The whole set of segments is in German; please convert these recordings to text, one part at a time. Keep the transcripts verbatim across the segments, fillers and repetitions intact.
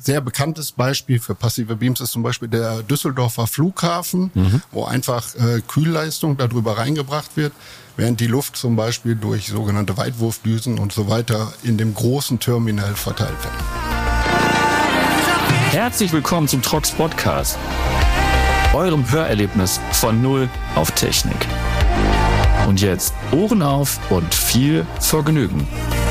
sehr bekanntes Beispiel für passive Beams ist zum Beispiel der Düsseldorfer Flughafen, mhm. wo einfach äh, Kühlleistung darüber reingebracht wird, während die Luft zum Beispiel durch sogenannte Weitwurfdüsen und so weiter in dem großen Terminal verteilt wird. Herzlich willkommen zum Trox Podcast, eurem Hörerlebnis von Null auf Technik. Und jetzt Ohren auf und viel Vergnügen.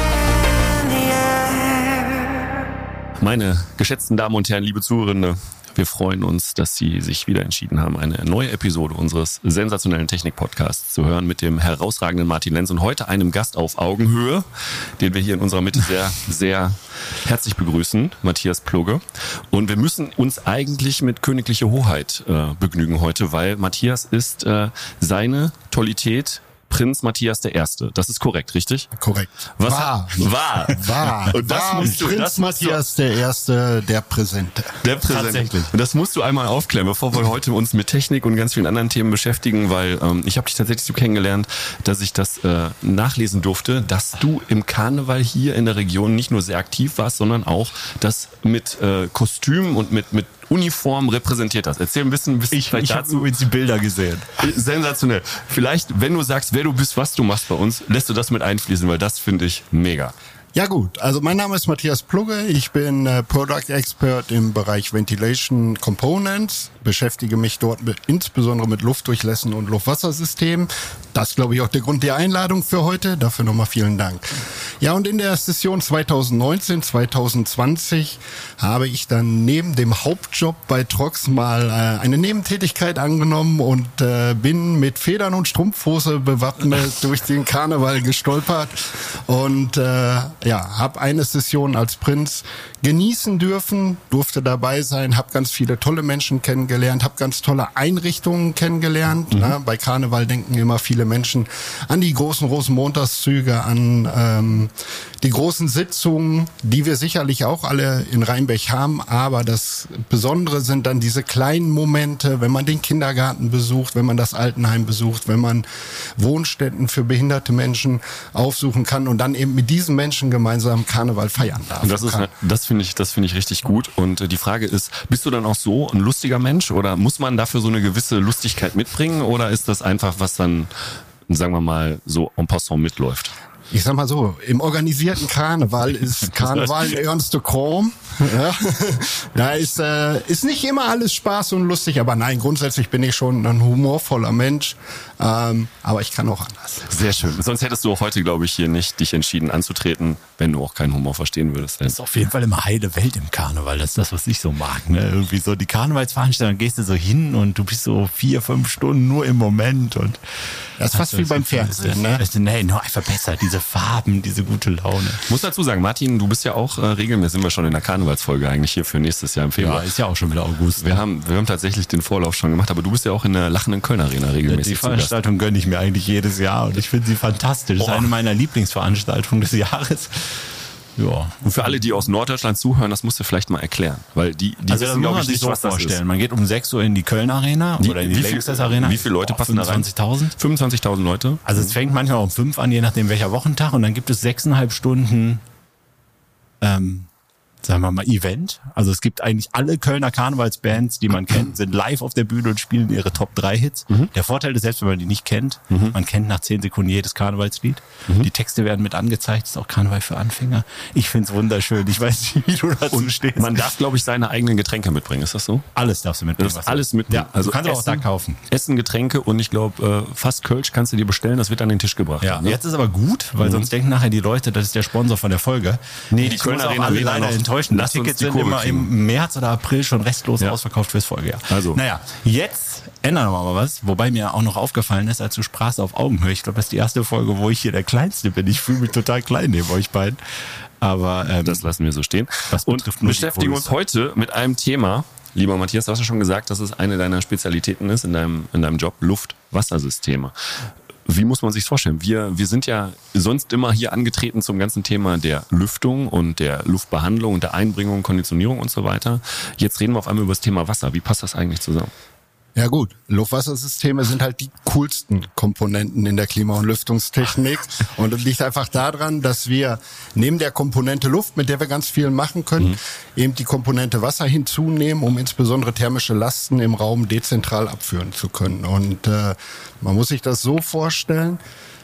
Meine geschätzten Damen und Herren, liebe Zuhörende, wir freuen uns, dass Sie sich wieder entschieden haben, eine neue Episode unseres sensationellen Technik-Podcasts zu hören mit dem herausragenden Martin Lenz und heute einem Gast auf Augenhöhe, den wir hier in unserer Mitte sehr, sehr herzlich begrüßen, Matthias Plugge. Und wir müssen uns eigentlich mit königliche Hoheit äh, begnügen heute, weil Matthias ist äh, seine Tollität Prinz Matthias der Erste. Das ist korrekt, richtig? Korrekt. Was? War. War. War. Und das war musst du, Prinz das musst Matthias der Erste, der Präsente. Der Präsente. Tatsächlich. Und das musst du einmal aufklären, bevor wir heute uns mit Technik und ganz vielen anderen Themen beschäftigen, weil ähm, ich habe dich tatsächlich so kennengelernt, dass ich das äh, nachlesen durfte, dass du im Karneval hier in der Region nicht nur sehr aktiv warst, sondern auch das mit äh, Kostümen und mit mit Uniform repräsentiert hast. Erzähl ein bisschen, ein bisschen Ich, ich habe übrigens die Bilder gesehen. Sensationell. Vielleicht, wenn du sagst, wer du bist, was du machst bei uns, lässt du das mit einfließen, weil das finde ich mega. Ja gut, also mein Name ist Matthias Plugge, ich bin äh, Product Expert im Bereich Ventilation Components, beschäftige mich dort mit, insbesondere mit Luftdurchlässen und Luftwassersystemen. Das glaube ich auch der Grund der Einladung für heute, dafür nochmal vielen Dank. Ja, und in der Session zwanzig neunzehn, zwanzig zwanzig habe ich dann neben dem Hauptjob bei Trox mal äh, eine Nebentätigkeit angenommen und äh, bin mit Federn und Strumpfhose bewappnet durch den Karneval gestolpert und äh, ja, habe eine Session als Prinz genießen dürfen, durfte dabei sein, habe ganz viele tolle Menschen kennengelernt, habe ganz tolle Einrichtungen kennengelernt. Mhm. Na, bei Karneval denken immer viele Menschen an die großen Rosenmontagszüge, an ähm, die großen Sitzungen, die wir sicherlich auch alle in Rheinberg haben, aber das Besondere sind dann diese kleinen Momente, wenn man den Kindergarten besucht, wenn man das Altenheim besucht, wenn man Wohnstätten für behinderte Menschen aufsuchen kann und dann eben mit diesen Menschen gemeinsam Karneval feiern darf. Und das ist, das finde ich, das finde ich richtig gut. Und die Frage ist, bist du dann auch so ein lustiger Mensch oder muss man dafür so eine gewisse Lustigkeit mitbringen oder ist das einfach, was dann, sagen wir mal, so en passant mitläuft? Ich sag mal so, im organisierten Karneval ist Karneval ein ernster Kram. Ja, da ist, äh, ist nicht immer alles Spaß und lustig, aber nein, grundsätzlich bin ich schon ein humorvoller Mensch, ähm, aber ich kann auch anders. Sehr schön. Sonst hättest du auch heute, glaube ich, hier nicht dich entschieden anzutreten, wenn du auch keinen Humor verstehen würdest. Das ist auf jeden Fall immer heile Welt im Karneval. Das ist das, was ich so mag. Ne? Irgendwie so die Karnevalsveranstaltung, gehst du so hin und du bist so vier, fünf Stunden nur im Moment und das ist fast wie beim Fernsehen, ne? Nee, nur einfach besser, diese Farben, diese gute Laune. Ich muss dazu sagen, Martin, du bist ja auch äh, regelmäßig, sind wir schon in der Karnevalsfolge eigentlich hier für nächstes Jahr im Februar. Ja, ist ja auch schon wieder August. Wir haben, wir haben tatsächlich den Vorlauf schon gemacht, aber du bist ja auch in der lachenden Kölner Arena regelmäßig. Die Veranstaltung gönne ich mir eigentlich jedes Jahr und ich finde sie fantastisch. Das ist eine meiner Lieblingsveranstaltungen des Jahres. Ja. Und für alle, die aus Norddeutschland zuhören, das musst du vielleicht mal erklären, weil die, die also wissen, glaube ich, nicht, so was das vorstellen. ist. Man geht um sechs Uhr in die Kölner Arena Die, oder in die Lanxess Arena. Wie viele Leute Boah, passen da rein? fünfundzwanzigtausend. fünfundzwanzigtausend Leute. Also es fängt manchmal um fünf an, je nachdem welcher Wochentag und dann gibt es sechseinhalb Stunden ähm, sagen wir mal, Event. Also es gibt eigentlich alle Kölner Karnevalsbands, die man kennt, sind live auf der Bühne und spielen ihre Top drei Hits. Mhm. Der Vorteil ist, selbst wenn man die nicht kennt, mhm. man kennt nach zehn Sekunden jedes Karnevalslied. Mhm. Die Texte werden mit angezeigt, ist auch Karneval für Anfänger. Ich find's wunderschön. Ich weiß nicht, wie du dazu und stehst. Man darf, glaube ich, seine eigenen Getränke mitbringen. Ist das so? Alles darfst du mitbringen. Du darfst alles mitbringen. Ja, also du kannst Essen, auch da kaufen. Essen, Getränke und ich glaube, fast Kölsch kannst du dir bestellen. Das wird an den Tisch gebracht. Ja, ne? Jetzt ist aber gut, weil mhm. sonst denken nachher die Leute, das ist der Sponsor von der Folge. Nee, die Kölner Arena alle leider enttäuschen. Die Tickets sind immer kriegen. Im März oder April schon restlos ja. ausverkauft fürs Folgejahr. Also. Naja, jetzt ändern wir mal was, wobei mir auch noch aufgefallen ist, als du sprachst auf Augenhöhe. Ich glaube, das ist die erste Folge, wo ich hier der Kleinste bin. Ich fühle mich total klein neben euch beiden. Aber ähm, das lassen wir so stehen. Das und beschäftigen uns heute mit einem Thema. Lieber Matthias, du hast ja schon gesagt, dass es eine deiner Spezialitäten ist in deinem, in deinem Job, Luft-Wassersysteme. Wie muss man sich's vorstellen? Wir, wir sind ja sonst immer hier angetreten zum ganzen Thema der Lüftung und der Luftbehandlung und der Einbringung, Konditionierung und so weiter. Jetzt reden wir auf einmal über das Thema Wasser. Wie passt das eigentlich zusammen? Ja gut, Luftwassersysteme sind halt die coolsten Komponenten in der Klima- und Lüftungstechnik. Und es liegt einfach daran, dass wir neben der Komponente Luft, mit der wir ganz viel machen können, mhm. eben die Komponente Wasser hinzunehmen, um insbesondere thermische Lasten im Raum dezentral abführen zu können. Und äh, man muss sich das so vorstellen,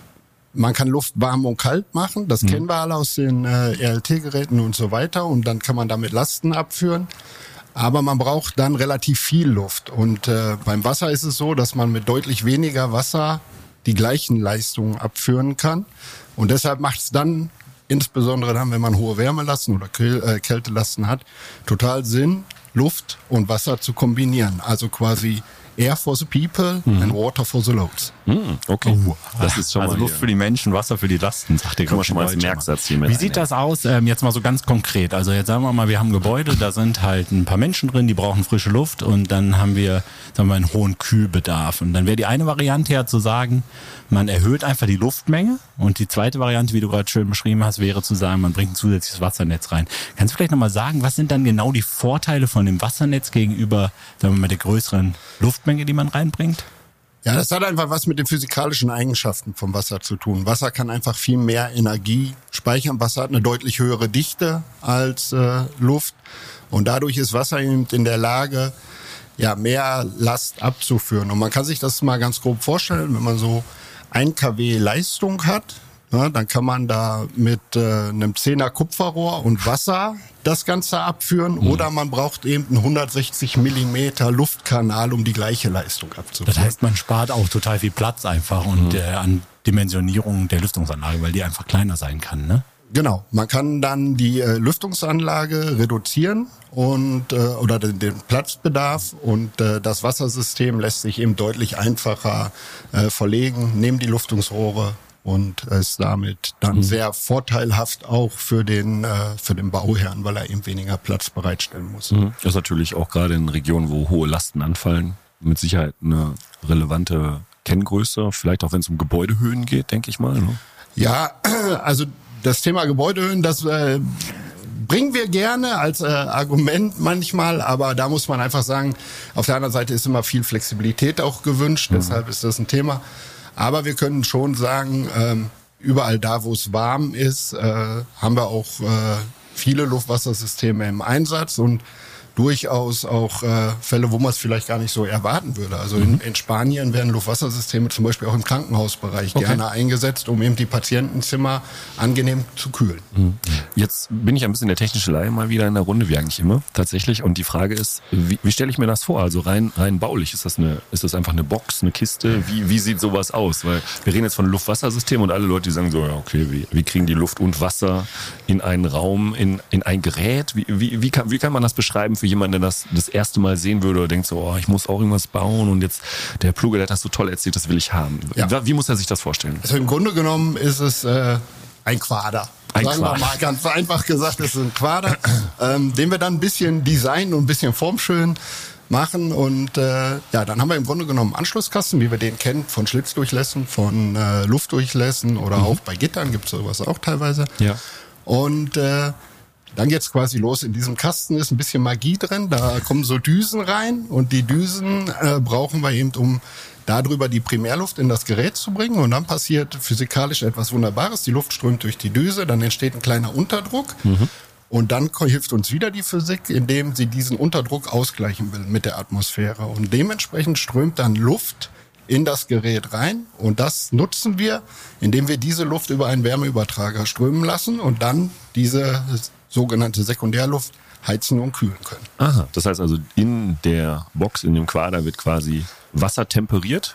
man kann Luft warm und kalt machen, das mhm. kennen wir alle aus den äh, R L T-Geräten und so weiter. Und dann kann man damit Lasten abführen. Aber man braucht dann relativ viel Luft. Und äh, beim Wasser ist es so, dass man mit deutlich weniger Wasser die gleichen Leistungen abführen kann. Und deshalb macht es dann, insbesondere dann, wenn man hohe Wärmelasten oder Käl- äh, Kältelasten hat, total Sinn, Luft und Wasser zu kombinieren. Also quasi Air for the people mhm. and water for the loads. Mhm, okay, oh, das ist schon also mal Luft für die Menschen, Wasser für die Lasten, sagt der Können wir schon mal als Merksatz hier mit Wie sieht das aus, ähm, jetzt mal so ganz konkret? Also jetzt sagen wir mal, wir haben Gebäude, da sind halt ein paar Menschen drin, die brauchen frische Luft und dann haben wir, sagen wir mal, einen hohen Kühlbedarf. Und dann wäre die eine Variante ja zu sagen, man erhöht einfach die Luftmenge und die zweite Variante, wie du gerade schön beschrieben hast, wäre zu sagen, man bringt ein zusätzliches Wassernetz rein. Kannst du vielleicht nochmal sagen, was sind dann genau die Vorteile von dem Wassernetz gegenüber, sagen wir mal, der größeren Luftmenge, die man reinbringt? Ja, das hat einfach was mit den physikalischen Eigenschaften vom Wasser zu tun. Wasser kann einfach viel mehr Energie speichern. Wasser hat eine deutlich höhere Dichte als äh, Luft. Und dadurch ist Wasser eben in der Lage, ja, mehr Last abzuführen. Und man kann sich das mal ganz grob vorstellen, wenn man so ein Kilowatt Leistung hat, ja, dann kann man da mit äh, einem Zehner Kupferrohr und Wasser das Ganze abführen mhm. oder man braucht eben einen hundertsechzig Millimeter Luftkanal, um die gleiche Leistung abzuführen. Das heißt, man spart auch total viel Platz einfach und mhm. äh, an Dimensionierung der Lüftungsanlage, weil die einfach kleiner sein kann, ne? Genau, man kann dann die äh, Lüftungsanlage reduzieren und äh, oder den, den Platzbedarf und äh, das Wassersystem lässt sich eben deutlich einfacher äh, verlegen, neben die Lüftungsrohre und ist damit dann mhm. sehr vorteilhaft auch für den äh, für den Bauherrn, weil er eben weniger Platz bereitstellen muss. Mhm. Das ist natürlich auch gerade in Regionen, wo hohe Lasten anfallen, mit Sicherheit eine relevante Kenngröße, vielleicht auch wenn es um Gebäudehöhen geht, denke ich mal. Ne? Ja, also das Thema Gebäudehöhen, das äh, bringen wir gerne als äh, Argument manchmal, aber da muss man einfach sagen, auf der anderen Seite ist immer viel Flexibilität auch gewünscht, mhm. deshalb ist das ein Thema. Aber wir können schon sagen, ähm, überall da, wo es warm ist, äh, haben wir auch äh, viele Luftwassersysteme im Einsatz und durchaus auch äh, Fälle, wo man es vielleicht gar nicht so erwarten würde. Also mhm. in, in Spanien werden Luftwassersysteme zum Beispiel auch im Krankenhausbereich okay. gerne eingesetzt, um eben die Patientenzimmer angenehm zu kühlen. Mhm. Jetzt bin ich ein bisschen der technische Laie mal wieder in der Runde, wie eigentlich immer tatsächlich. Und die Frage ist, wie, wie stelle ich mir das vor? Also rein rein baulich, ist das eine, ist das einfach eine Box, eine Kiste? Wie, wie sieht sowas aus? Weil wir reden jetzt von Luftwassersystemen und alle Leute, die sagen so, ja okay, wie, wie kriegen die Luft und Wasser in einen Raum, in, in ein Gerät? Wie, wie, wie, kann, wie kann man das beschreiben für jemand, der das das erste Mal sehen würde oder denkt so, oh, ich muss auch irgendwas bauen und jetzt der Pluge, der hat das so toll erzählt, das will ich haben. Ja. Wie muss er sich das vorstellen? Also im Grunde genommen ist es äh, ein Quader. Ein Sagen Quader. wir mal ganz einfach gesagt, es ist ein Quader, ähm, den wir dann ein bisschen designen und ein bisschen formschön machen und äh, ja, dann haben wir im Grunde genommen einen Anschlusskasten, wie wir den kennen, von Schlitzdurchlässen, von äh, Luftdurchlässen oder mhm. auch bei Gittern gibt es sowas auch teilweise. Ja. Und äh, dann geht's quasi los. In diesem Kasten ist ein bisschen Magie drin. Da kommen so Düsen rein und die Düsen äh, brauchen wir eben, um darüber die Primärluft in das Gerät zu bringen. Und dann passiert physikalisch etwas Wunderbares. Die Luft strömt durch die Düse, dann entsteht ein kleiner Unterdruck. Mhm. Und dann hilft uns wieder die Physik, indem sie diesen Unterdruck ausgleichen will mit der Atmosphäre. Und dementsprechend strömt dann Luft in das Gerät rein. Und das nutzen wir, indem wir diese Luft über einen Wärmeübertrager strömen lassen und dann diese sogenannte Sekundärluft heizen und kühlen können. Aha, das heißt also, in der Box, in dem Quader wird quasi Wasser temperiert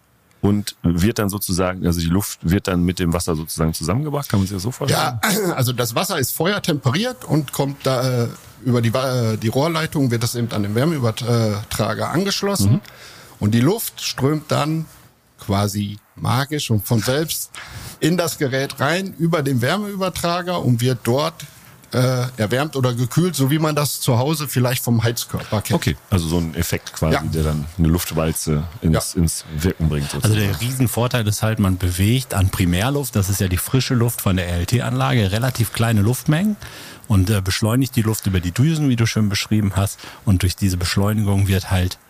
und wird dann sozusagen, also die Luft wird dann mit dem Wasser sozusagen zusammengebracht, kann man sich das so vorstellen? Ja, also das Wasser ist feuertemperiert und kommt da äh, über die, äh, die Rohrleitung, wird das eben an den Wärmeübertrager angeschlossen mhm. und die Luft strömt dann quasi magisch und von selbst in das Gerät rein über den Wärmeübertrager und wird dort äh, erwärmt oder gekühlt, so wie man das zu Hause vielleicht vom Heizkörper kennt. Okay, also so ein Effekt quasi, ja. der dann eine Luftwalze ins, ja. ins Wirken bringt. Sozusagen. Also der Riesenvorteil ist halt, man bewegt an Primärluft, das ist ja die frische Luft von der R L T-Anlage, relativ kleine Luftmengen und äh, beschleunigt die Luft über die Düsen, wie du schön beschrieben hast. Und durch diese Beschleunigung wird halt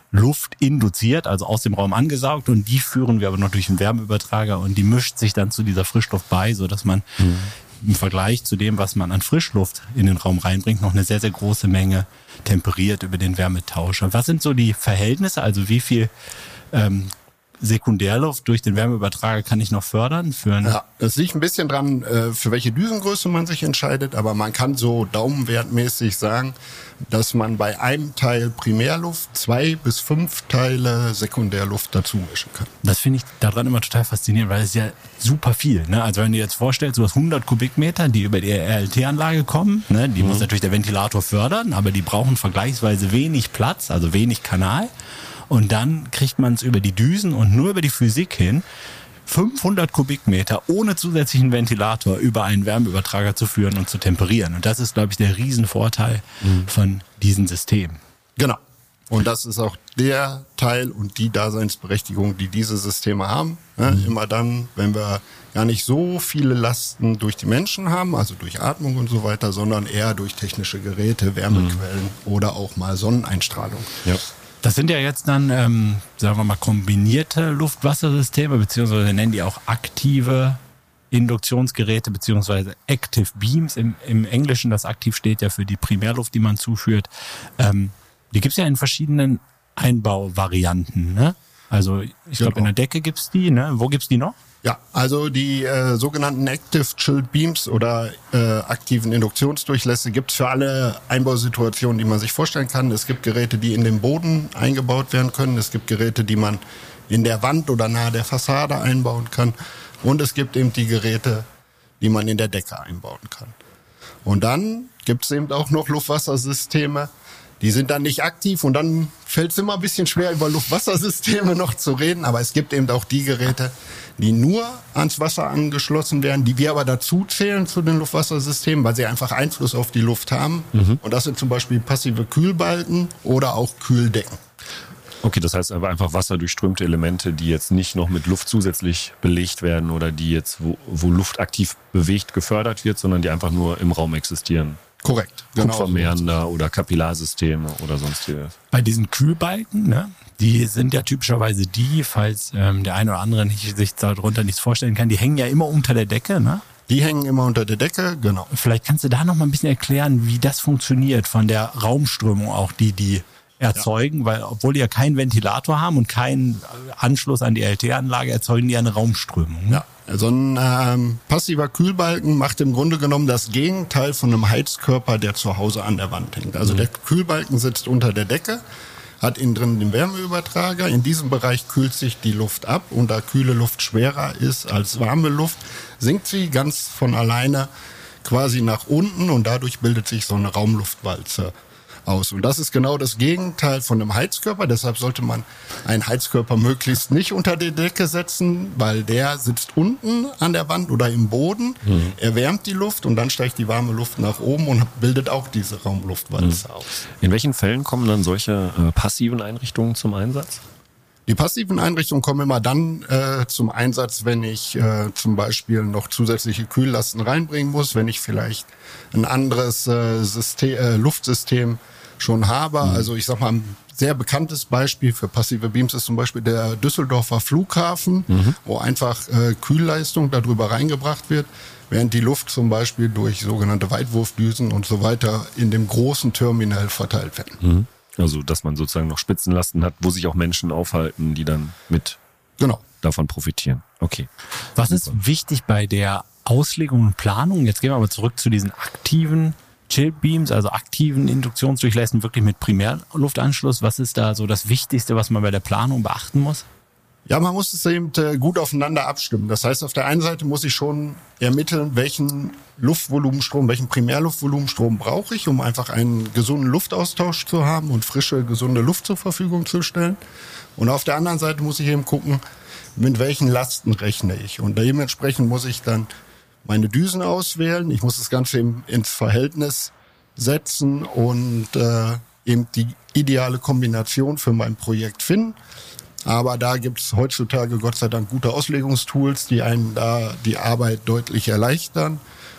Luft induziert, also aus dem Raum angesaugt, und die führen wir aber noch durch einen Wärmeübertrager und die mischt sich dann zu dieser Frischluft bei, so dass man mhm. im Vergleich zu dem, was man an Frischluft in den Raum reinbringt, noch eine sehr, sehr große Menge temperiert über den Wärmetauscher. Was sind so die Verhältnisse, also wie viel ähm, Sekundärluft durch den Wärmeübertrager kann ich noch fördern? Für ja, das liegt ein bisschen dran, für welche Düsengröße man sich entscheidet, aber man kann so daumenwertmäßig sagen, dass man bei einem Teil Primärluft zwei bis fünf Teile Sekundärluft dazu mischen kann. Das finde ich daran immer total faszinierend, weil es ja super viel, ne? Also wenn du dir jetzt vorstellst, du hast hundert Kubikmeter, die über die R L T-Anlage kommen, ne? Die mhm. muss natürlich der Ventilator fördern, aber die brauchen vergleichsweise wenig Platz, also wenig Kanal. Und dann kriegt man es über die Düsen und nur über die Physik hin, fünfhundert Kubikmeter ohne zusätzlichen Ventilator über einen Wärmeübertrager zu führen und zu temperieren. Und das ist, glaube ich, der Riesenvorteil mhm. von diesen Systemen. Genau. Und das ist auch der Teil und die Daseinsberechtigung, die diese Systeme haben. Ja, mhm. Immer dann, wenn wir gar nicht so viele Lasten durch die Menschen haben, also durch Atmung und so weiter, sondern eher durch technische Geräte, Wärmequellen mhm. oder auch mal Sonneneinstrahlung. Ja. Das sind ja jetzt dann, ähm, sagen wir mal, kombinierte Luft-Wasser-Systeme, beziehungsweise nennen die auch aktive Induktionsgeräte, beziehungsweise Active Beams im, im Englischen. Das aktiv steht ja für die Primärluft, die man zuführt. Ähm, die gibt's ja in verschiedenen Einbauvarianten, ne? Also ich glaube, in der Decke gibt's die, ne? Wo gibt's die noch? Ja, also die äh, sogenannten Active Chilled Beams oder äh, aktiven Induktionsdurchlässe gibt's für alle Einbausituationen, die man sich vorstellen kann. Es gibt Geräte, die in den Boden eingebaut werden können. Es gibt Geräte, die man in der Wand oder nahe der Fassade einbauen kann. Und es gibt eben die Geräte, die man in der Decke einbauen kann. Und dann gibt's eben auch noch Luftwassersysteme. Die sind dann nicht aktiv und dann fällt es immer ein bisschen schwer, über Luftwassersysteme noch zu reden. Aber es gibt eben auch die Geräte, die nur ans Wasser angeschlossen werden, die wir aber dazu zählen zu den Luftwassersystemen, weil sie einfach Einfluss auf die Luft haben. Mhm. Und das sind zum Beispiel passive Kühlbalken oder auch Kühldecken. Okay, das heißt aber einfach wasserdurchströmte Elemente, die jetzt nicht noch mit Luft zusätzlich belegt werden oder die jetzt, wo, wo Luft aktiv bewegt, gefördert wird, sondern die einfach nur im Raum existieren. Korrekt. Genau. Kupfermeander oder Kapillarsysteme oder sonstiges. Bei diesen Kühlbalken, ne, die sind ja typischerweise die, falls ähm, der eine oder andere nicht, sich darunter nichts vorstellen kann, die hängen ja immer unter der Decke, ne? Die hängen immer unter der Decke, genau. Vielleicht kannst du da noch mal ein bisschen erklären, wie das funktioniert von der Raumströmung auch, die die erzeugen, ja. Weil obwohl die ja keinen Ventilator haben und keinen Anschluss an die R L T-Anlage, erzeugen die ja eine Raumströmung. Ne? Ja. So ein ähm, passiver Kühlbalken macht im Grunde genommen das Gegenteil von einem Heizkörper, der zu Hause an der Wand hängt. Also mhm. der Kühlbalken sitzt unter der Decke, hat innen drin den Wärmeübertrager. In diesem Bereich kühlt sich die Luft ab und da kühle Luft schwerer ist als warme Luft, sinkt sie ganz von alleine quasi nach unten und dadurch bildet sich so eine Raumluftwalze aus. Und das ist genau das Gegenteil von einem Heizkörper. Deshalb sollte man einen Heizkörper möglichst nicht unter die Decke setzen, weil der sitzt unten an der Wand oder im Boden, mhm. erwärmt die Luft und dann steigt die warme Luft nach oben und bildet auch diese Raumluftwalze mhm. aus. In welchen Fällen kommen dann solche äh, passiven Einrichtungen zum Einsatz? Die passiven Einrichtungen kommen immer dann äh, zum Einsatz, wenn ich äh, zum Beispiel noch zusätzliche Kühllasten reinbringen muss, wenn ich vielleicht ein anderes äh, System, äh, Luftsystem schon habe. Mhm. Also ich sag mal, ein sehr bekanntes Beispiel für passive Beams ist zum Beispiel der Düsseldorfer Flughafen, mhm. wo einfach äh, Kühlleistung darüber reingebracht wird, während die Luft zum Beispiel durch sogenannte Weitwurfdüsen und so weiter in dem großen Terminal verteilt wird. Mhm. Also, dass man sozusagen noch Spitzenlasten hat, wo sich auch Menschen aufhalten, die dann mit genau. davon profitieren. Okay. Was ist wichtig bei der Auslegung und Planung? Jetzt gehen wir aber zurück zu diesen aktiven Chilled Beams, also aktiven Induktionsdurchlässen, wirklich mit Primärluftanschluss. Was ist da so das Wichtigste, was man bei der Planung beachten muss? Ja, man muss es eben gut aufeinander abstimmen. Das heißt, auf der einen Seite muss ich schon ermitteln, welchen Luftvolumenstrom, welchen Primärluftvolumenstrom brauche ich, um einfach einen gesunden Luftaustausch zu haben und frische, gesunde Luft zur Verfügung zu stellen. Und auf der anderen Seite muss ich eben gucken, mit welchen Lasten rechne ich. Und dementsprechend muss ich dann meine Düsen auswählen. Ich muss das Ganze eben ins Verhältnis setzen und äh, eben die ideale Kombination für mein Projekt finden. Aber da gibt's heutzutage Gott sei Dank gute Auslegungstools, die einem da die Arbeit deutlich erleichtern.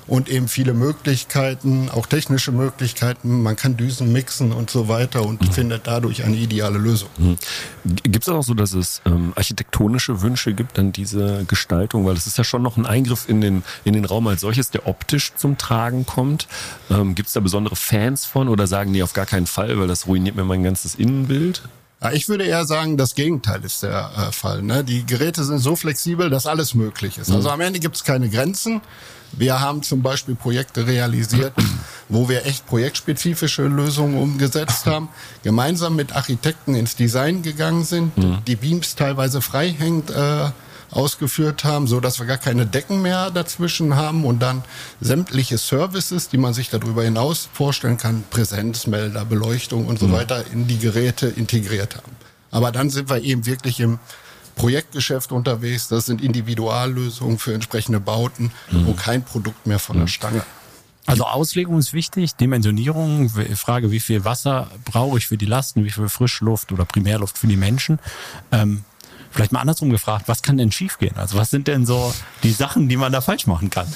und eben viele Möglichkeiten, auch technische Möglichkeiten. Man kann Düsen mixen und so weiter und mhm. findet dadurch eine ideale Lösung. Mhm. Gibt es auch so, dass es ähm, architektonische Wünsche gibt an diese Gestaltung? Weil es ist ja schon noch ein Eingriff in den, in den Raum als solches, der optisch zum Tragen kommt. Ähm, gibt es da besondere Fans von oder sagen die auf gar keinen Fall, weil das ruiniert mir mein ganzes Innenbild? Ja, ich würde eher sagen, das Gegenteil ist der äh, Fall. Ne? Die Geräte sind so flexibel, dass alles möglich ist. Also am Ende gibt es keine Grenzen. Wir haben zum Beispiel Projekte realisiert, wo wir echt projektspezifische Lösungen umgesetzt haben, gemeinsam mit Architekten ins Design gegangen sind, mhm. die Beams teilweise freihängend äh, ausgeführt haben, so dass wir gar keine Decken mehr dazwischen haben und dann sämtliche Services, die man sich darüber hinaus vorstellen kann, Präsenzmelder, Beleuchtung und so mhm. weiter, in die Geräte integriert haben. Aber dann sind wir eben wirklich im Projektgeschäft unterwegs. Das sind Individuallösungen für entsprechende Bauten mhm. und kein Produkt mehr von der Stange. Also Auslegung ist wichtig, Dimensionierung, Frage, wie viel Wasser brauche ich für die Lasten, wie viel Frischluft oder Primärluft für die Menschen. Ähm, vielleicht mal andersrum gefragt, was kann denn schiefgehen? Also was sind denn so die Sachen, die man da falsch machen kann?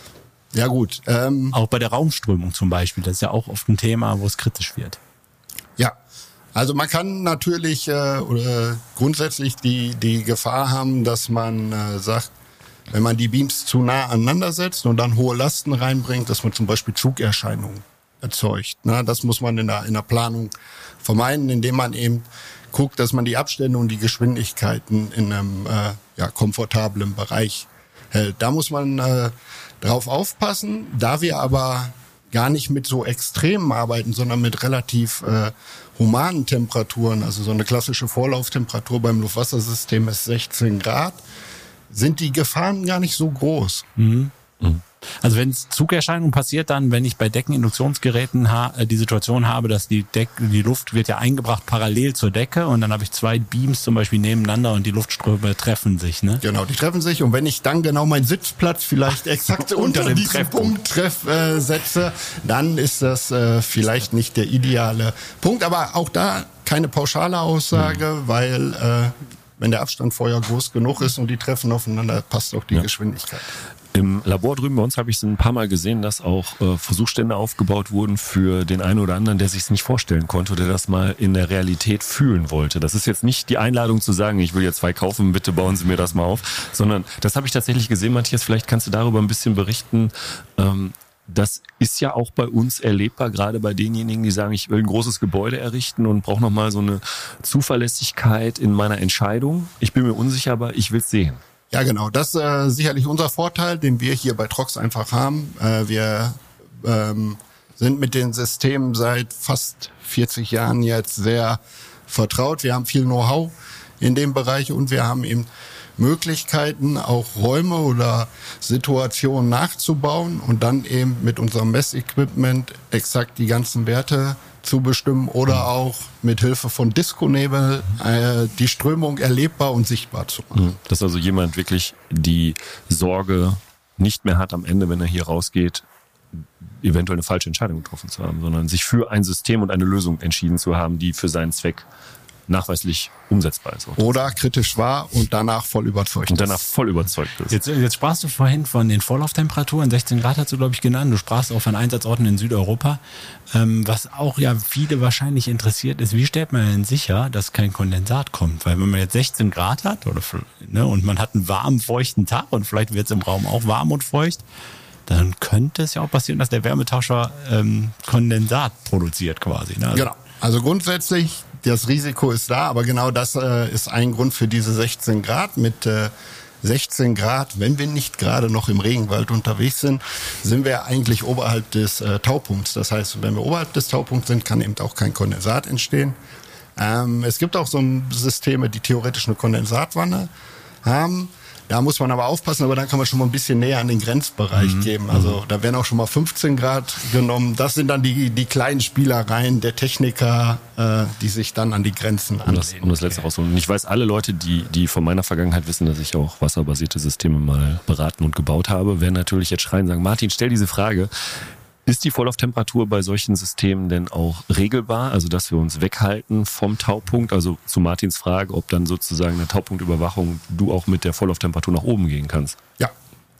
Ja gut. Ähm, auch bei der Raumströmung zum Beispiel, das ist ja auch oft ein Thema, wo es kritisch wird. Ja. Also man kann natürlich äh, oder grundsätzlich die die Gefahr haben, dass man äh, sagt, wenn man die Beams zu nah aneinander setzt und dann hohe Lasten reinbringt, dass man zum Beispiel Zugerscheinungen erzeugt. Na, das muss man in der in der Planung vermeiden, indem man eben guckt, dass man die Abstände und die Geschwindigkeiten in einem äh, ja, komfortablen Bereich hält. Da muss man äh, drauf aufpassen. Da wir aber gar nicht mit so Extremen arbeiten, sondern mit relativ äh, humanen Temperaturen, also so eine klassische Vorlauftemperatur beim Luftwassersystem ist sechzehn Grad, sind die Gefahren gar nicht so groß. Mhm. Mhm. Also wenn es Zugerscheinungen passiert, dann, wenn ich bei Deckeninduktionsgeräten ha- die Situation habe, dass die Deck- die Luft wird ja eingebracht parallel zur Decke und dann habe ich zwei Beams zum Beispiel nebeneinander und die Luftströme treffen sich, ne? Genau, die treffen sich und wenn ich dann genau meinen Sitzplatz vielleicht exakt unter, unter diesem Punkt treff, äh, setze, dann ist das äh, vielleicht nicht der ideale Punkt. Aber auch da keine pauschale Aussage, mhm. weil äh, wenn der Abstand vorher groß genug ist und die treffen aufeinander, passt auch die ja. Geschwindigkeit. Im Labor drüben bei uns habe ich es ein paar Mal gesehen, dass auch äh, Versuchsstände aufgebaut wurden für den einen oder anderen, der sich es nicht vorstellen konnte oder das mal in der Realität fühlen wollte. Das ist jetzt nicht die Einladung zu sagen, ich will jetzt zwei kaufen, bitte bauen Sie mir das mal auf, sondern das habe ich tatsächlich gesehen, Matthias, vielleicht kannst du darüber ein bisschen berichten. Ähm, das ist ja auch bei uns erlebbar, gerade bei denjenigen, die sagen, ich will ein großes Gebäude errichten und brauche nochmal so eine Zuverlässigkeit in meiner Entscheidung. Ich bin mir unsicher, aber ich will es sehen. Ja, genau. Das ist äh, sicherlich unser Vorteil, den wir hier bei Trox einfach haben. Äh, wir ähm, sind mit den Systemen seit fast vierzig Jahren jetzt sehr vertraut. Wir haben viel Know-how in dem Bereich und wir haben eben Möglichkeiten, auch Räume oder Situationen nachzubauen und dann eben mit unserem Messequipment exakt die ganzen Werte zu bestimmen oder auch mit Hilfe von Disco-Nebel äh, die Strömung erlebbar und sichtbar zu machen. Dass also jemand wirklich die Sorge nicht mehr hat am Ende, wenn er hier rausgeht, eventuell eine falsche Entscheidung getroffen zu haben, sondern sich für ein System und eine Lösung entschieden zu haben, die für seinen Zweck nachweislich umsetzbar ist. Oder kritisch war und danach voll überzeugt ist. Und danach voll überzeugt ist. Jetzt, jetzt sprachst du vorhin von den Vorlauftemperaturen, sechzehn Grad hast du, glaube ich, genannt. Du sprachst auch von Einsatzorten in Südeuropa. Ähm, was auch ja viele wahrscheinlich interessiert ist, wie stellt man denn sicher, dass kein Kondensat kommt? Weil wenn man jetzt sechzehn Grad hat oder ne, und man hat einen warmen, feuchten Tag und vielleicht wird es im Raum auch warm und feucht, dann könnte es ja auch passieren, dass der Wärmetauscher ähm, Kondensat produziert quasi. Ne? Also, genau. Also grundsätzlich, das Risiko ist da, aber genau das äh, ist ein Grund für diese sechzehn Grad. Mit äh, sechzehn Grad, wenn wir nicht gerade noch im Regenwald unterwegs sind, sind wir eigentlich oberhalb des äh, Taupunkts. Das heißt, wenn wir oberhalb des Taupunkts sind, kann eben auch kein Kondensat entstehen. Ähm, es gibt auch so Systeme, die theoretisch eine Kondensatwanne haben. Da muss man aber aufpassen, aber dann kann man schon mal ein bisschen näher an den Grenzbereich mhm. geben. Also da werden auch schon mal fünfzehn Grad genommen. Das sind dann die die kleinen Spielereien der Techniker, äh, die sich dann an die Grenzen ansehen. Um das, um das letzte rausholen. Und ich weiß, alle Leute, die die von meiner Vergangenheit wissen, dass ich auch wasserbasierte Systeme mal beraten und gebaut habe, werden natürlich jetzt schreien und sagen, Martin, stell diese Frage. Ist die Vorlauftemperatur bei solchen Systemen denn auch regelbar? Also, dass wir uns weghalten vom Taupunkt? Also zu Martins Frage, ob dann sozusagen eine Taupunktüberwachung du auch mit der Vorlauftemperatur nach oben gehen kannst. Ja,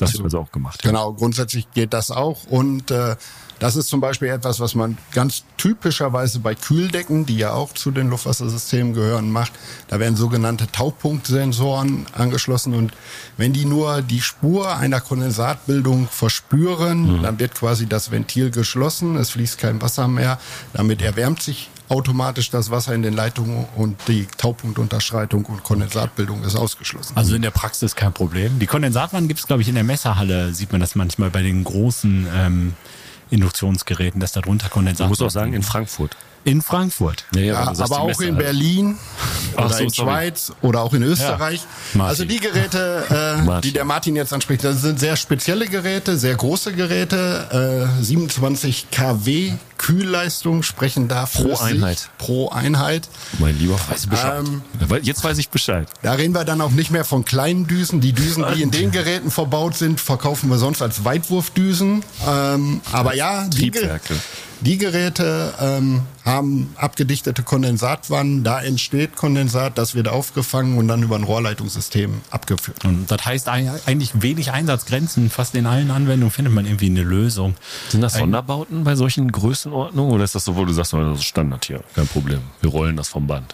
Das Also, wird also auch gemacht. Genau, grundsätzlich geht das auch. Und äh, das ist zum Beispiel etwas, was man ganz typischerweise bei Kühldecken, die ja auch zu den Luftwassersystemen gehören, macht. Da werden sogenannte Taupunktsensoren angeschlossen. Und wenn die nur die Spur einer Kondensatbildung verspüren, mhm. dann wird quasi das Ventil geschlossen. Es fließt kein Wasser mehr. Damit erwärmt sich automatisch das Wasser in den Leitungen und die Taupunktunterschreitung und Kondensatbildung ist ausgeschlossen. Also in der Praxis kein Problem. Die Kondensatwannen gibt es, glaube ich, in der Messerhalle, sieht man das manchmal bei den großen ähm, Induktionsgeräten, dass da drunter Kondensat. Ich muss auch sagen, in Frankfurt. In Frankfurt. Ja, ja, ja, aber auch in Berlin Ach oder so, in sorry. Schweiz oder auch in Österreich. Ja. Also die Geräte, äh, die der Martin jetzt anspricht, das sind sehr spezielle Geräte, sehr große Geräte. Äh, siebenundzwanzig Kilowatt Kühlleistung sprechen da für Pro sich. Einheit. Pro Einheit. Mein Lieber, weiß Bescheid. Ähm, Jetzt weiß ich Bescheid. Da reden wir dann auch nicht mehr von kleinen Düsen. Die Düsen, die in den Geräten verbaut sind, verkaufen wir sonst als Weitwurfdüsen. Ähm, aber ja, die, Ge Triebwerke. die Geräte ähm, haben abgedichtete Kondensatwannen. Da entsteht Kondensat, das wird aufgefangen und dann über ein Rohrleitungssystem abgeführt. Und das heißt eigentlich wenig Einsatzgrenzen. Fast in allen Anwendungen findet man irgendwie eine Lösung. Sind das Sonderbauten bei solchen Größenordnungen oder ist das so, wo du sagst, das ist Standard hier, kein Problem. Wir rollen das vom Band.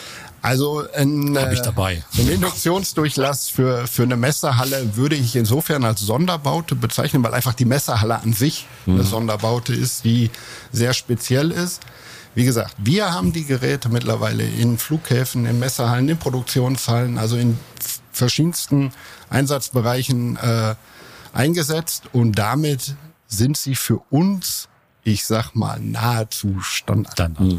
Also ein, Hab ich äh, dabei. ein Induktionsdurchlass für, für eine Messerhalle würde ich insofern als Sonderbaute bezeichnen, weil einfach die Messerhalle an sich eine Mhm. Sonderbaute ist, die sehr speziell ist. Wie gesagt, wir haben die Geräte mittlerweile in Flughäfen, in Messerhallen, in Produktionshallen, also in verschiedensten Einsatzbereichen äh, eingesetzt und damit sind sie für uns, ich sag mal, nahezu Standard. Dann. Mhm.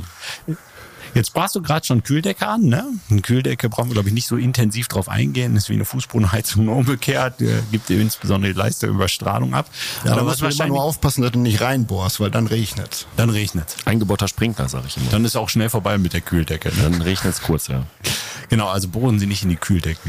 Jetzt sprachst du gerade schon Kühldecke an, ne? Eine Kühldecke brauchen wir, glaube ich, nicht so intensiv drauf eingehen. Ist wie eine Fußbodenheizung nur umgekehrt. Der gibt dir insbesondere die Leistungsüberstrahlung ab. Ja, aber da was muss man immer nur aufpassen, dass du nicht reinbohrst, weil dann regnet's. Dann regnet's. Eingebauter Sprinkler, sage ich immer. Dann ist auch schnell vorbei mit der Kühldecke. Ne? Dann regnet's kurz, ja. Genau, also bohren Sie nicht in die Kühldecken.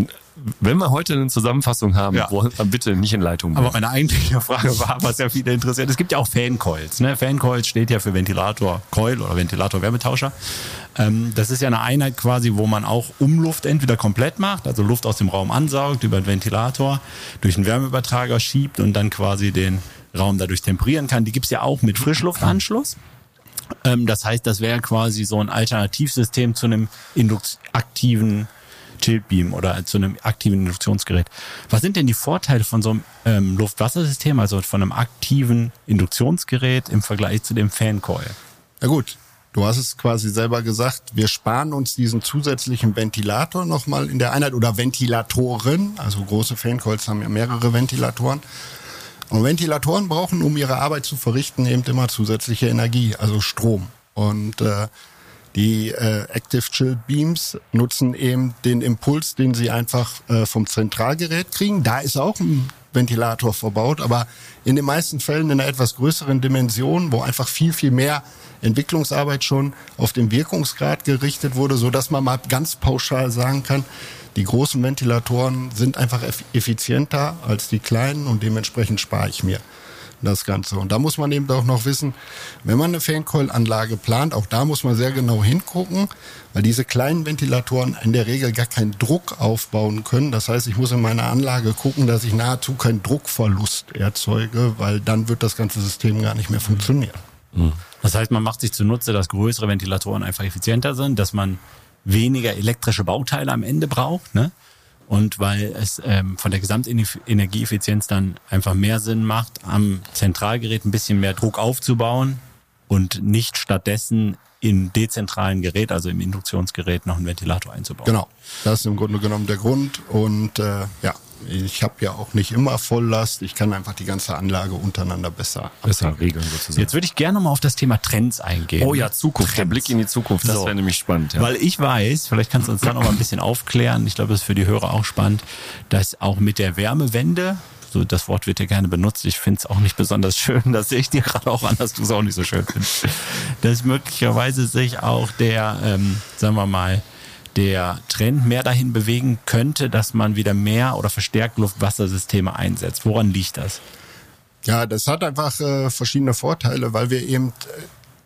Wenn wir heute eine Zusammenfassung haben, Ja. bohren, dann bitte nicht in Leitung. Aber meine eigentliche Frage war, was ja viele interessiert. Es gibt ja auch Fancoils. Ne? Fancoils steht ja für Ventilator-Coil oder Ventilator-Wärmetauscher. Ähm, das ist ja eine Einheit quasi, wo man auch Umluft entweder komplett macht, also Luft aus dem Raum ansaugt, über den Ventilator, durch einen Wärmeübertrager schiebt und dann quasi den Raum dadurch temperieren kann. Die gibt's ja auch mit Frischluftanschluss. Ähm, das heißt, das wäre quasi so ein Alternativsystem zu einem induk- aktiven Chilled Beam oder zu einem aktiven Induktionsgerät. Was sind denn die Vorteile von so einem ähm, Luft-Wasser-System, also von einem aktiven Induktionsgerät im Vergleich zu dem Fancoil? Ja gut, du hast es quasi selber gesagt, wir sparen uns diesen zusätzlichen Ventilator nochmal in der Einheit oder Ventilatoren, also große Fancoils haben ja mehrere Ventilatoren. Und Ventilatoren brauchen, um ihre Arbeit zu verrichten, eben immer zusätzliche Energie, also Strom. Und äh, die äh, Active Chilled Beams nutzen eben den Impuls, den sie einfach äh, vom Zentralgerät kriegen. Da ist auch ein Ventilator verbaut, aber in den meisten Fällen in einer etwas größeren Dimension, wo einfach viel, viel mehr Entwicklungsarbeit schon auf den Wirkungsgrad gerichtet wurde, so dass man mal ganz pauschal sagen kann, die großen Ventilatoren sind einfach effizienter als die kleinen und dementsprechend spare ich mir das Ganze. Und da muss man eben auch noch wissen, wenn man eine Fancoil-Anlage plant, auch da muss man sehr genau hingucken, weil diese kleinen Ventilatoren in der Regel gar keinen Druck aufbauen können. Das heißt, ich muss in meiner Anlage gucken, dass ich nahezu keinen Druckverlust erzeuge, weil dann wird das ganze System gar nicht mehr funktionieren. Das heißt, man macht sich zunutze, dass größere Ventilatoren einfach effizienter sind, dass man weniger elektrische Bauteile am Ende braucht, ne? Und weil es ähm, von der Gesamtenergieeffizienz dann einfach mehr Sinn macht, am Zentralgerät ein bisschen mehr Druck aufzubauen und nicht stattdessen im dezentralen Gerät, also im Induktionsgerät, noch einen Ventilator einzubauen. Genau, das ist im Grunde genommen der Grund. Und äh, ja, ich habe ja auch nicht immer Volllast. Ich kann einfach die ganze Anlage untereinander besser Besser regeln sozusagen. Jetzt würde ich gerne mal auf das Thema Trends eingehen. Oh ja, Zukunft, der Blick in die Zukunft, das So. wäre nämlich spannend. Ja. Weil ich weiß, vielleicht kannst du uns da noch mal ein bisschen aufklären, ich glaube, das ist für die Hörer auch spannend, dass auch mit der Wärmewende, so das Wort wird ja gerne benutzt, ich finde es auch nicht besonders schön, das sehe ich dir gerade auch an, dass du es auch nicht so schön findest, dass möglicherweise sich auch der, ähm, sagen wir mal, der Trend mehr dahin bewegen könnte, dass man wieder mehr oder verstärkt Luft-Wasser-Systeme einsetzt. Woran liegt das? Ja, das hat einfach äh, verschiedene Vorteile, weil wir eben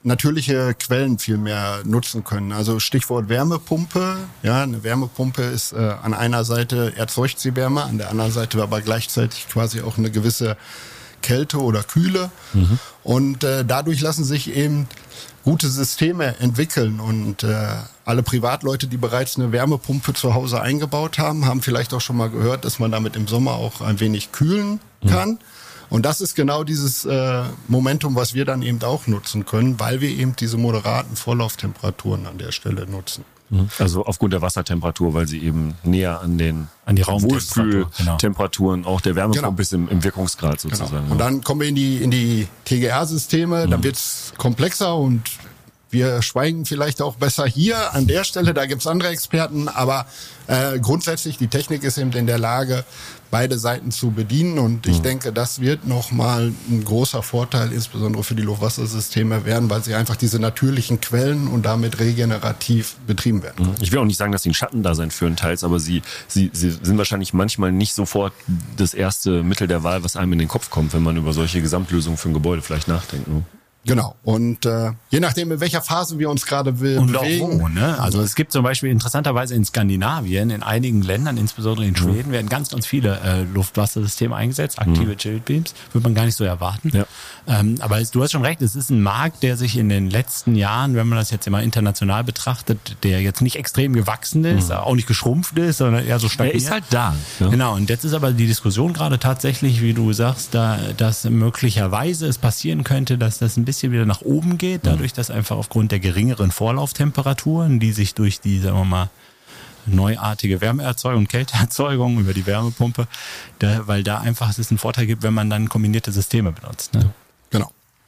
natürliche Quellen viel mehr nutzen können. Also Stichwort Wärmepumpe. Ja, eine Wärmepumpe ist äh, an einer Seite erzeugt sie Wärme, an der anderen Seite aber gleichzeitig quasi auch eine gewisse Kälte oder Kühle. Mhm. Und äh, dadurch lassen sich eben gute Systeme entwickeln. Und äh, alle Privatleute, die bereits eine Wärmepumpe zu Hause eingebaut haben, haben vielleicht auch schon mal gehört, dass man damit im Sommer auch ein wenig kühlen kann. Mhm. Und das ist genau dieses äh, Momentum, was wir dann eben auch nutzen können, weil wir eben diese moderaten Vorlauftemperaturen an der Stelle nutzen. Also aufgrund der Wassertemperatur, weil sie eben näher an den an die Raumtemperaturen genau. auch der Wärmepumpe genau. ist im, im Wirkungsgrad sozusagen. Genau. Und dann kommen wir in die in die T G R-Systeme, mhm. dann wird's komplexer und wir schweigen vielleicht auch besser hier an der Stelle, da gibt's andere Experten, aber äh, grundsätzlich, die Technik ist eben in der Lage, beide Seiten zu bedienen und ich mhm. denke, das wird nochmal ein großer Vorteil, insbesondere für die Luftwassersysteme werden, weil sie einfach diese natürlichen Quellen und damit regenerativ betrieben werden können. Ich will auch nicht sagen, dass sie ein Schattendasein führen teils, aber sie, sie, sie sind wahrscheinlich manchmal nicht sofort das erste Mittel der Wahl, was einem in den Kopf kommt, wenn man über solche Gesamtlösungen für ein Gebäude vielleicht nachdenkt. Ne? Genau. Und äh, je nachdem, in welcher Phase wir uns gerade be- und bewegen. Auch wo, ne? Also es gibt zum Beispiel interessanterweise in Skandinavien, in einigen Ländern, insbesondere in Schweden, mhm. werden ganz, ganz viele äh, Luftwassersysteme eingesetzt, aktive mhm. Chilled Beams, würde man gar nicht so erwarten. Ja. Ähm, aber es, du hast schon recht, es ist ein Markt, der sich in den letzten Jahren, wenn man das jetzt immer international betrachtet, der jetzt nicht extrem gewachsen ist, mhm. auch nicht geschrumpft ist, sondern eher so stagniert. Er ist halt da. Ja. Genau. Und jetzt ist aber die Diskussion gerade tatsächlich, wie du sagst, da, dass möglicherweise es passieren könnte, dass das ein bisschen bisschen wieder nach oben geht, dadurch, dass einfach aufgrund der geringeren Vorlauftemperaturen, die sich durch die, sagen wir mal, neuartige Wärmeerzeugung, Kälteerzeugung über die Wärmepumpe, da, weil da einfach es einen Vorteil gibt, wenn man dann kombinierte Systeme benutzt. Ne? Genau.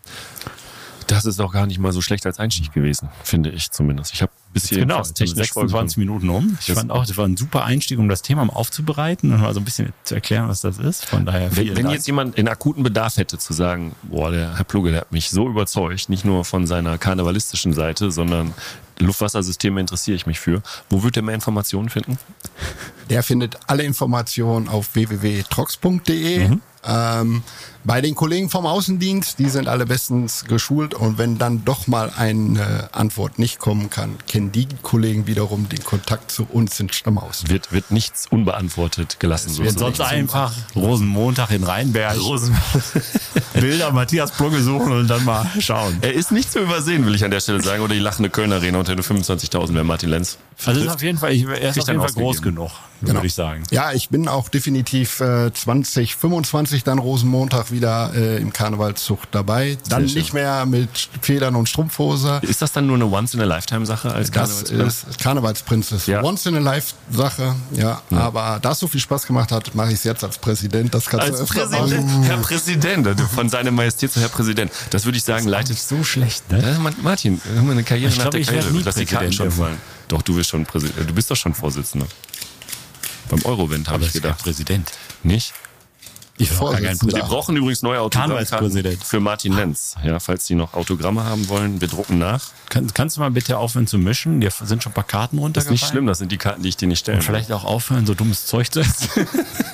Das ist auch gar nicht mal so schlecht als Einstieg gewesen, finde ich zumindest. Ich habe bis hier genau, fast technisch sechsundzwanzig Minuten um. Ich das fand auch, das war ein super Einstieg, um das Thema mal aufzubereiten und mal so ein bisschen zu erklären, was das ist. Von daher vielen Wenn, wenn Dank. jetzt jemand in akuten Bedarf hätte zu sagen, boah, der Herr Plugge, der hat mich so überzeugt, nicht nur von seiner karnevalistischen Seite, sondern Luftwassersysteme interessiere ich mich für. Wo wird er mehr Informationen finden? Der findet alle Informationen auf w w w punkt trox punkt d e. Mhm. Ähm, bei den Kollegen vom Außendienst, die sind alle bestens geschult und wenn dann doch mal eine Antwort nicht kommen kann, kennen die Kollegen wiederum den Kontakt zu uns in Stammhaus. Wird, wird nichts unbeantwortet gelassen. Es wird sonst einfach Rosenmontag in Rheinberg. Rosen Bilder Matthias Plugge suchen und dann mal schauen. Er ist nicht zu übersehen, will ich an der Stelle sagen, oder die lachende Kölner Arena unter den fünfundzwanzigtausend, wer Martin Lenz. Also ist auf jeden Fall, ich, er ist auf jeden Fall groß genug, genau. würde ich sagen. Ja, ich bin auch definitiv äh, zwanzig fünfundzwanzig dann Rosenmontag wieder äh, im Karnevalszug dabei. Dann nicht mehr mit Federn und Strumpfhose. Ist das dann nur eine Once-in-a-Lifetime-Sache als Karnevalsprinz? Das ist Karnevalsprinz ist ja. Once-in-a-Life-Sache, ja. ja. Aber da es so viel Spaß gemacht hat, mache ich es jetzt als Präsident. Das kannst als du öfter Präsident, machen. Herr Präsident, von seiner Majestät zu Herr Präsident. Das würde ich sagen, leitet so schlecht, ne? Ja, Martin, haben wir eine Karriere ich nach glaub, der Karriere. Lass die Karten schon fallen. Doch, du bist schon Präsident. Du bist doch schon Vorsitzender. Beim Eurovent habe ich gedacht. Präsident. Nicht? Ich Wir brauchen übrigens neue Autogramme für Martin Lenz. Ja, falls die noch Autogramme haben wollen, wir drucken nach. Kann, kannst du mal bitte aufhören zu mischen? Dir sind schon ein paar Karten runtergefallen. Das ist nicht schlimm, das sind die Karten, die ich dir nicht stelle. Und vielleicht auch aufhören, so dummes Zeug zu essen.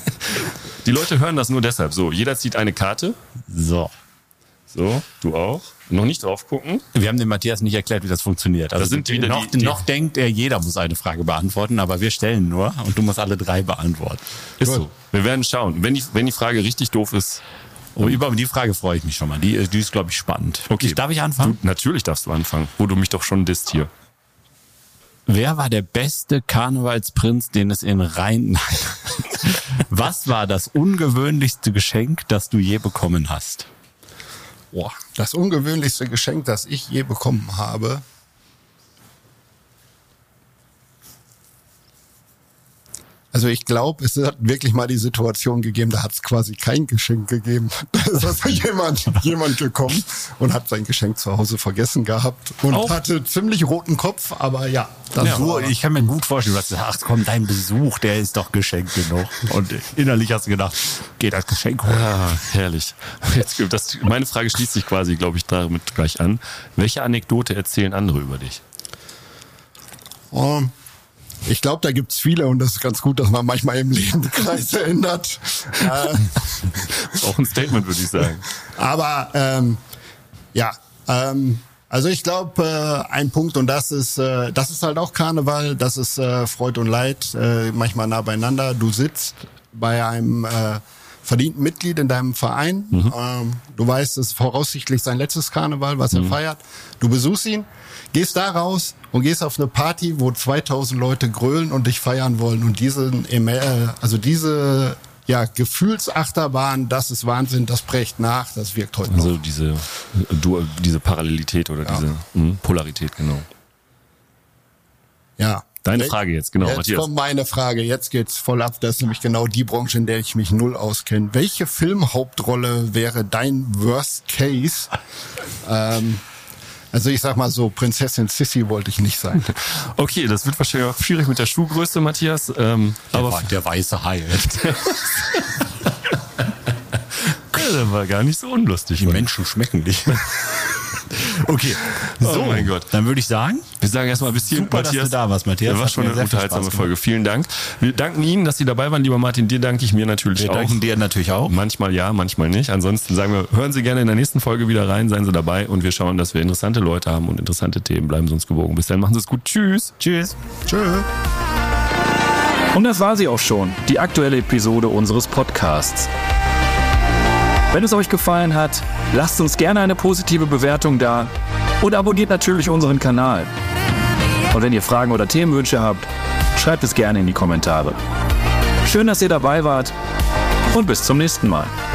Die Leute hören das nur deshalb. So, jeder zieht eine Karte. So. So, du auch. Noch nicht drauf gucken. Wir haben dem Matthias nicht erklärt, wie das funktioniert. Also das sind wieder noch, die, die noch denkt er, jeder muss eine Frage beantworten, aber wir stellen nur und du musst alle drei beantworten. Ist so. Wir werden schauen. Wenn die, wenn die Frage richtig doof ist. Oh, über die Frage freue ich mich schon mal. Die, die ist, glaube ich, spannend. Okay. Ich, darf ich anfangen? Du, natürlich darfst du anfangen, wo du mich doch schon disst hier. Wer war der beste Karnevalsprinz, den es in Rhein... Was war das ungewöhnlichste Geschenk, das du je bekommen hast? Boah, das ungewöhnlichste Geschenk, das ich je bekommen habe. Also ich glaube, es hat wirklich mal die Situation gegeben, da hat es quasi kein Geschenk gegeben. Da ist also jemand, jemand gekommen und hat sein Geschenk zu Hause vergessen gehabt und auch hatte ziemlich roten Kopf, aber ja. Das ja so, ich kann mir gut vorstellen, du hast gesagt, ach komm, dein Besuch, der ist doch Geschenk genug. Und innerlich hast du gedacht, geht das Geschenk hoch. Ja, herrlich. Jetzt, das, meine Frage schließt sich quasi, glaube ich, damit gleich an. Welche Anekdote erzählen andere über dich? Oh. Ich glaube, da gibt's viele und das ist ganz gut, dass man manchmal im Leben die Kreise ändert. äh, auch ein Statement, würde ich sagen. Aber ähm, ja, ähm, Also ich glaube, äh, ein Punkt, und das ist, äh, das ist halt auch Karneval, das ist äh, Freude und Leid, äh, manchmal nah beieinander. Du sitzt bei einem äh, verdienten Mitglied in deinem Verein. Mhm. Ähm, du weißt, es ist voraussichtlich sein letztes Karneval, was mhm. er feiert. Du besuchst ihn, gehst da raus und gehst auf eine Party, wo zweitausend Leute grölen und dich feiern wollen. Und diese, äh, also diese ja, Gefühlsachterbahn, das ist Wahnsinn, das prägt nach, das wirkt heute also noch. Also diese, du, diese Parallelität oder ja. diese mh, Polarität, genau. Ja. Deine Frage jetzt, genau, jetzt Matthias. Jetzt kommt meine Frage, jetzt geht's voll ab, das ist nämlich genau die Branche, in der ich mich null auskenne. Welche Filmhauptrolle wäre dein Worst Case? ähm, Also ich sag mal so, Prinzessin Sissi wollte ich nicht sein. Okay, das wird wahrscheinlich auch schwierig mit der Schuhgröße, Matthias. Ähm, der, aber war, der weiße Hai. Der war gar nicht so unlustig. Die Menschen schmecken dich. Okay, so, oh mein Gott. Dann würde ich sagen, wir sagen erstmal bis hierhin, super, Matthias. dass du da warst, Matthias. Das war schon eine unterhaltsame Folge. Vielen Dank. Wir danken Ihnen, dass Sie dabei waren, lieber Martin. Dir danke ich mir natürlich wir auch. Wir danken dir natürlich auch. Manchmal ja, manchmal nicht. Ansonsten sagen wir, hören Sie gerne in der nächsten Folge wieder rein, seien Sie dabei und wir schauen, dass wir interessante Leute haben und interessante Themen. Bleiben Sie uns gewogen. Bis dann, machen Sie es gut. Tschüss. Tschüss. Tschüss. Und das war sie auch schon, die aktuelle Episode unseres Podcasts. Wenn es euch gefallen hat, lasst uns gerne eine positive Bewertung da und abonniert natürlich unseren Kanal. Und wenn ihr Fragen oder Themenwünsche habt, schreibt es gerne in die Kommentare. Schön, dass ihr dabei wart und bis zum nächsten Mal.